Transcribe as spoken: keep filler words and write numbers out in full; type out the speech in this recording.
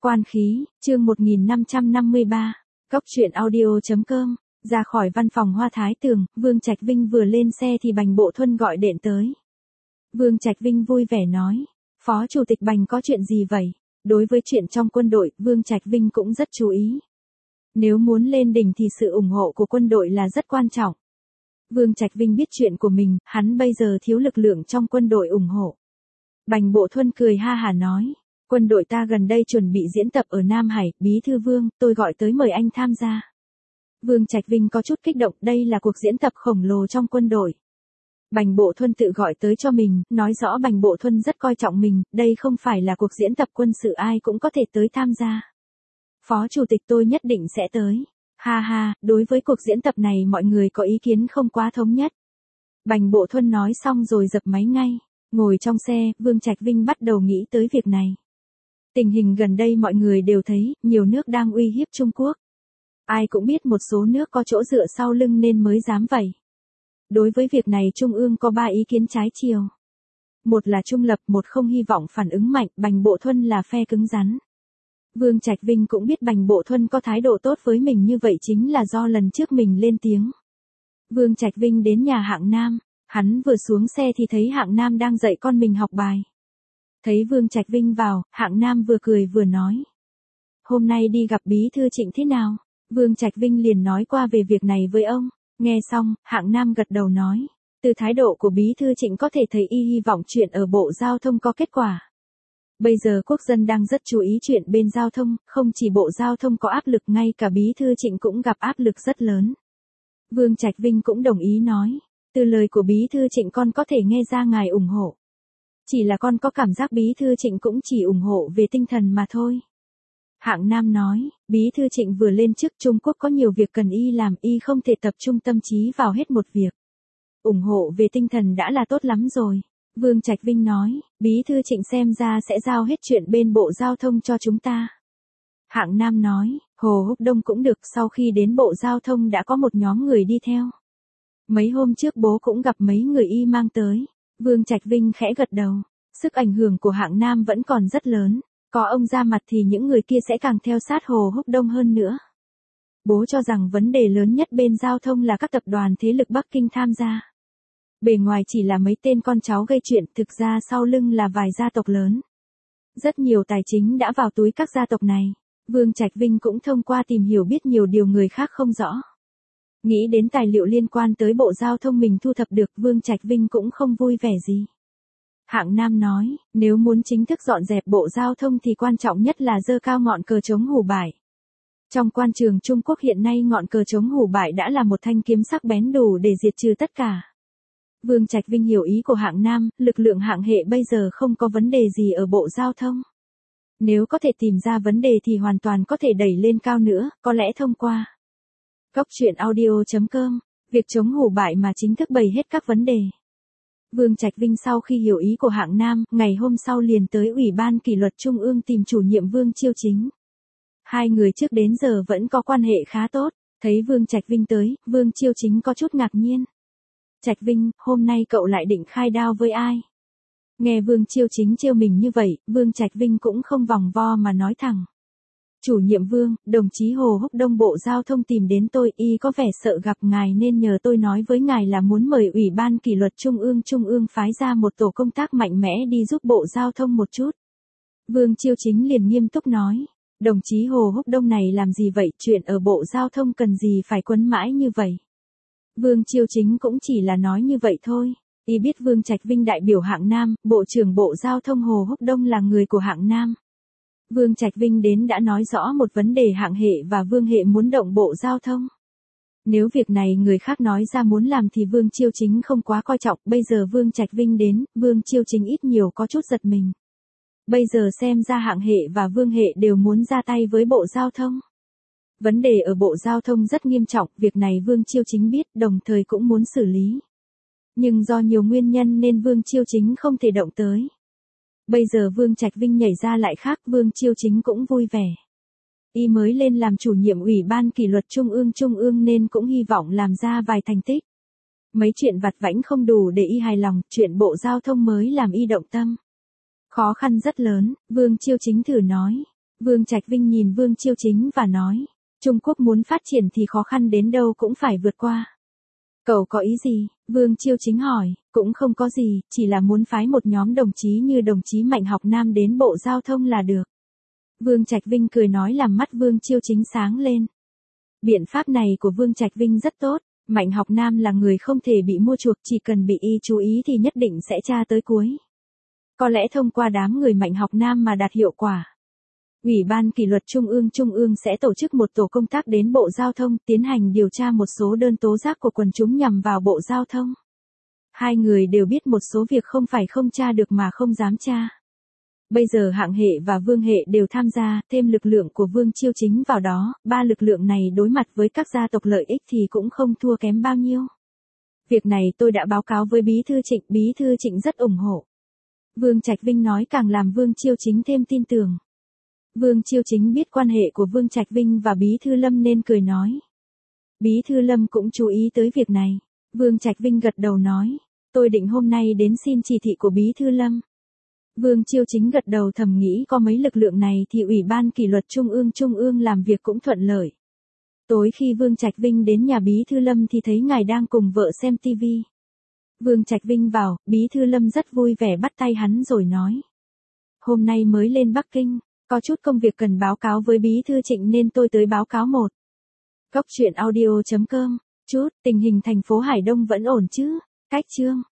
Quan khí, chương một nghìn năm trăm năm mươi ba, Cốc truyện audio chấm com. Ra khỏi văn phòng Hoa Thái Tường, Vương Trạch Vinh vừa lên xe thì Bành Bộ Thuân gọi điện tới. Vương Trạch Vinh vui vẻ nói, Phó Chủ tịch Bành có chuyện gì vậy? Đối với chuyện trong quân đội, Vương Trạch Vinh cũng rất chú ý. Nếu muốn lên đỉnh thì sự ủng hộ của quân đội là rất quan trọng. Vương Trạch Vinh biết chuyện của mình, hắn bây giờ thiếu lực lượng trong quân đội ủng hộ. Bành Bộ Thuân cười ha hả nói, quân đội ta gần đây chuẩn bị diễn tập ở Nam Hải, Bí thư Vương, tôi gọi tới mời anh tham gia. Vương Trạch Vinh có chút kích động, đây là cuộc diễn tập khổng lồ trong quân đội. Bành Bộ Thuân tự gọi tới cho mình, nói rõ Bành Bộ Thuân rất coi trọng mình, đây không phải là cuộc diễn tập quân sự ai cũng có thể tới tham gia. Phó Chủ tịch tôi nhất định sẽ tới. Ha ha, đối với cuộc diễn tập này mọi người có ý kiến không quá thống nhất. Bành Bộ Thuân nói xong rồi dập máy ngay. Ngồi trong xe, Vương Trạch Vinh bắt đầu nghĩ tới việc này. Tình hình gần đây mọi người đều thấy, nhiều nước đang uy hiếp Trung Quốc. Ai cũng biết một số nước có chỗ dựa sau lưng nên mới dám vậy. Đối với việc này Trung ương có ba ý kiến trái chiều. Một là trung lập, một không hy vọng phản ứng mạnh, Bành Bộ Thuân là phe cứng rắn. Vương Trạch Vinh cũng biết Bành Bộ Thuân có thái độ tốt với mình như vậy chính là do lần trước mình lên tiếng. Vương Trạch Vinh đến nhà Hạng Nam, hắn vừa xuống xe thì thấy Hạng Nam đang dạy con mình học bài. Thấy Vương Trạch Vinh vào, Hạng Nam vừa cười vừa nói. Hôm nay đi gặp Bí thư Trịnh thế nào? Vương Trạch Vinh liền nói qua về việc này với ông. Nghe xong, Hạng Nam gật đầu nói. Từ thái độ của Bí thư Trịnh có thể thấy y hy vọng chuyện ở Bộ Giao thông có kết quả. Bây giờ quốc dân đang rất chú ý chuyện bên giao thông, không chỉ Bộ Giao thông có áp lực, ngay cả Bí thư Trịnh cũng gặp áp lực rất lớn. Vương Trạch Vinh cũng đồng ý nói. Từ lời của Bí thư Trịnh con có thể nghe ra ngài ủng hộ. Chỉ là con có cảm giác Bí thư Trịnh cũng chỉ ủng hộ về tinh thần mà thôi. Hạng Nam nói, Bí thư Trịnh vừa lên chức, Trung Quốc có nhiều việc cần y làm, y không thể tập trung tâm trí vào hết một việc. Ủng hộ về tinh thần đã là tốt lắm rồi. Vương Trạch Vinh nói, Bí thư Trịnh xem ra sẽ giao hết chuyện bên Bộ Giao thông cho chúng ta. Hạng Nam nói, Hồ Húc Đông cũng được, sau khi đến Bộ Giao thông đã có một nhóm người đi theo. Mấy hôm trước bố cũng gặp mấy người y mang tới. Vương Trạch Vinh khẽ gật đầu. Sức ảnh hưởng của Hạng Nam vẫn còn rất lớn. Có ông ra mặt thì những người kia sẽ càng theo sát Hồ Húc Đông hơn nữa. Bố cho rằng vấn đề lớn nhất bên giao thông là các tập đoàn thế lực Bắc Kinh tham gia. Bề ngoài chỉ là mấy tên con cháu gây chuyện, thực ra sau lưng là vài gia tộc lớn. Rất nhiều tài chính đã vào túi các gia tộc này. Vương Trạch Vinh cũng thông qua tìm hiểu biết nhiều điều người khác không rõ. Nghĩ đến tài liệu liên quan tới Bộ Giao thông mình thu thập được, Vương Trạch Vinh cũng không vui vẻ gì. Hạng Nam nói, nếu muốn chính thức dọn dẹp Bộ Giao thông thì quan trọng nhất là giơ cao ngọn cờ chống hủ bại. Trong quan trường Trung Quốc hiện nay ngọn cờ chống hủ bại đã là một thanh kiếm sắc bén đủ để diệt trừ tất cả. Vương Trạch Vinh hiểu ý của Hạng Nam, lực lượng hạng hệ bây giờ không có vấn đề gì ở Bộ Giao thông. Nếu có thể tìm ra vấn đề thì hoàn toàn có thể đẩy lên cao nữa, có lẽ thông qua. Cốc truyện audio chấm com, việc chống hủ bại mà chính thức bày hết các vấn đề. Vương Trạch Vinh sau khi hiểu ý của Hạng Nam, ngày hôm sau liền tới Ủy ban Kỷ luật Trung ương tìm chủ nhiệm Vương Chiêu Chính. Hai người trước đến giờ vẫn có quan hệ khá tốt, thấy Vương Trạch Vinh tới, Vương Chiêu Chính có chút ngạc nhiên. Trạch Vinh, hôm nay cậu lại định khai đao với ai? Nghe Vương Chiêu Chính trêu mình như vậy, Vương Trạch Vinh cũng không vòng vo mà nói thẳng. Chủ nhiệm Vương, đồng chí Hồ Húc Đông Bộ Giao thông tìm đến tôi, y có vẻ sợ gặp ngài nên nhờ tôi nói với ngài là muốn mời Ủy ban Kỷ luật Trung ương Trung ương phái ra một tổ công tác mạnh mẽ đi giúp Bộ Giao thông một chút. Vương Chiêu Chính liền nghiêm túc nói, đồng chí Hồ Húc Đông này làm gì vậy, chuyện ở Bộ Giao thông cần gì phải quấn mãi như vậy. Vương Chiêu Chính cũng chỉ là nói như vậy thôi. Y biết Vương Trạch Vinh đại biểu Hạng Nam, Bộ trưởng Bộ Giao thông Hồ Húc Đông là người của Hạng Nam. Vương Trạch Vinh đến đã nói rõ một vấn đề Hạng hệ và Vương hệ muốn động Bộ Giao thông. Nếu việc này người khác nói ra muốn làm thì Vương Chiêu Chính không quá coi trọng, bây giờ Vương Trạch Vinh đến, Vương Chiêu Chính ít nhiều có chút giật mình. Bây giờ xem ra Hạng hệ và Vương hệ đều muốn ra tay với Bộ Giao thông. Vấn đề ở Bộ Giao thông rất nghiêm trọng, việc này Vương Chiêu Chính biết, đồng thời cũng muốn xử lý. Nhưng do nhiều nguyên nhân nên Vương Chiêu Chính không thể động tới. Bây giờ Vương Trạch Vinh nhảy ra lại khác, Vương Chiêu Chính cũng vui vẻ. Y mới lên làm chủ nhiệm Ủy ban Kỷ luật Trung ương Trung ương nên cũng hy vọng làm ra vài thành tích. Mấy chuyện vặt vãnh không đủ để y hài lòng, chuyện Bộ Giao thông mới làm y động tâm. Khó khăn rất lớn, Vương Chiêu Chính thử nói. Vương Trạch Vinh nhìn Vương Chiêu Chính và nói, Trung Quốc muốn phát triển thì khó khăn đến đâu cũng phải vượt qua. Cậu có ý gì? Vương Chiêu Chính hỏi, cũng không có gì, chỉ là muốn phái một nhóm đồng chí như đồng chí Mạnh Học Nam đến Bộ Giao thông là được. Vương Trạch Vinh cười nói làm mắt Vương Chiêu Chính sáng lên. Biện pháp này của Vương Trạch Vinh rất tốt, Mạnh Học Nam là người không thể bị mua chuộc, chỉ cần bị y chú ý thì nhất định sẽ tra tới cuối. Có lẽ thông qua đám người Mạnh Học Nam mà đạt hiệu quả. Ủy ban kỷ luật Trung ương Trung ương sẽ tổ chức một tổ công tác đến Bộ Giao thông tiến hành điều tra một số đơn tố giác của quần chúng nhằm vào Bộ Giao thông. Hai người đều biết một số việc không phải không tra được mà không dám tra. Bây giờ Hạng Hệ và Vương Hệ đều tham gia, thêm lực lượng của Vương Chiêu Chính vào đó, ba lực lượng này đối mặt với các gia tộc lợi ích thì cũng không thua kém bao nhiêu. Việc này tôi đã báo cáo với Bí thư Trịnh, Bí thư Trịnh rất ủng hộ. Vương Trạch Vinh nói càng làm Vương Chiêu Chính thêm tin tưởng. Vương Chiêu Chính biết quan hệ của Vương Trạch Vinh và Bí thư Lâm nên cười nói. Bí thư Lâm cũng chú ý tới việc này. Vương Trạch Vinh gật đầu nói, tôi định hôm nay đến xin chỉ thị của Bí thư Lâm. Vương Chiêu Chính gật đầu thầm nghĩ có mấy lực lượng này thì Ủy ban kỷ luật Trung ương Trung ương làm việc cũng thuận lợi. Tối khi Vương Trạch Vinh đến nhà Bí thư Lâm thì thấy ngài đang cùng vợ xem tivi. Vương Trạch Vinh vào, Bí thư Lâm rất vui vẻ bắt tay hắn rồi nói. Hôm nay mới lên Bắc Kinh, có chút công việc cần báo cáo với Bí thư Trịnh nên tôi tới báo cáo một. Góc truyện audio chấm com, chút, tình hình thành phố Hải Đông vẫn ổn chứ, cách chương.